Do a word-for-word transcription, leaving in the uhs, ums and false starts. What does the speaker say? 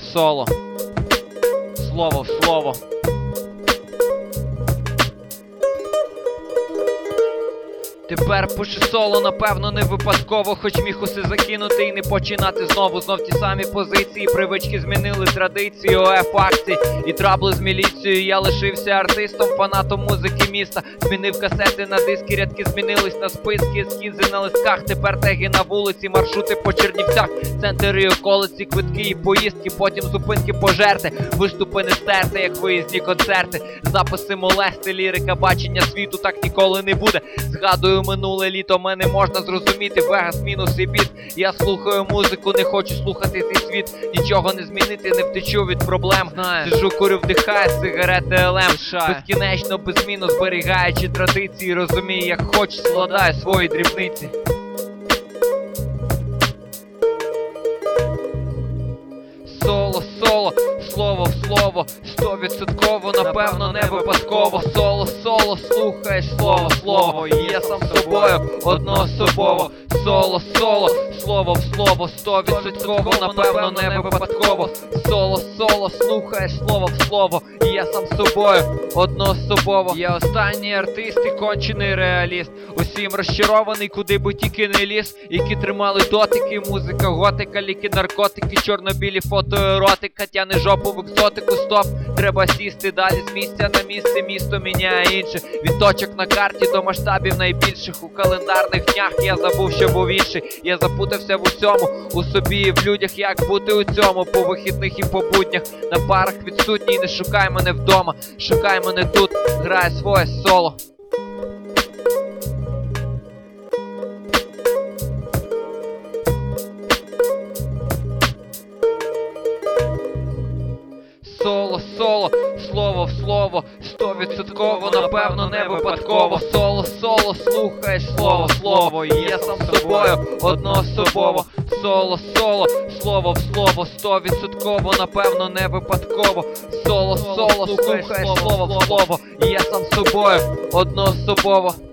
соло, слово в слово. Тепер пишу соло, напевно, не випадково, хоч міг усе закинути і не починати знову. Знов ті самі позиції, привички змінили традиції, ОЕ факції і трабли з міліцією. Я лишився артистом, фанатом музики міста. Змінив касети на диски, рядки змінились на списки, ескізи на листках. Тепер теги на вулиці, маршрути по Чернівцях, центри і околиці, квитки і поїздки, потім зупинки пожерти, виступи не стерти, як виїзні концерти, записи молести, лірика, бачення світу так ніколи не буде. Згадую минуле літо, мене можна зрозуміти, Вегас мінус і біт. Я слухаю музику, не хочу слухати цей світ. Нічого не змінити, не втечу від проблем. Знаю. Сижу, курю, вдихаю сигарети ел ем. Безкінечно, беззмінно зберігаючи традиції, розумію, як хочу, складаю свої дрібниці. Соло, соло, слово в слово, стовідсотково, напевно, не випадково. Соло, соло, слухаєш слово, слово, і я сам собою одноособово. Соло, соло, слово в слово, стовідсотково, напевно, не випадково. Соло, соло, слухаєш слово в слово, і я сам собою одноособово. Я останній артист і кончений реаліст, усім розчарований, куди би тільки не ліз. Які тримали дотики, музика, готика, ліки, наркотики, чорно-білі фото, еротика, тяне жопу в екзотику, стоп, треба сісти далі з місця на місце, місто міняє інше. Від точок на карті до масштабів найбільших, у календарних днях я забув, що був інший. Я запутався в усьому, у собі і в людях, як бути у цьому, по вихідних і по буднях. На парах відсутній, не шукай мене вдома, шукай мене тут, грай своє соло. Соло, соло, слово в слово, стовідсотково, напевно, не випадково. Соло, соло, слухаєш слово, слово, і я сам собою одноособово. Соло, соло, слово в слово, стовідсотково, напевно, не випадково. Соло, соло, слухаєш слово в слово, і я сам собою одноособово.